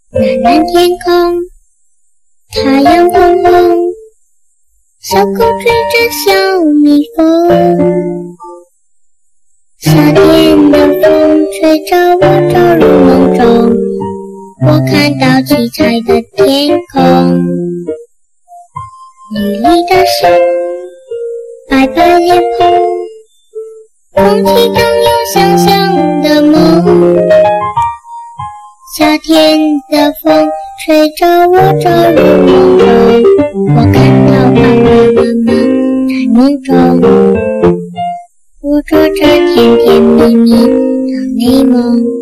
蓝蓝天空，太阳红红，小狗追着小蜜蜂。夏天的风吹着我走入梦中，我看到七彩的天空，绿绿的树，白白脸庞，空气中有香香的梦。夏天的风吹着我走入梦中，我看到爸爸妈妈在梦中，捕捉着甜甜蜜蜜的美梦。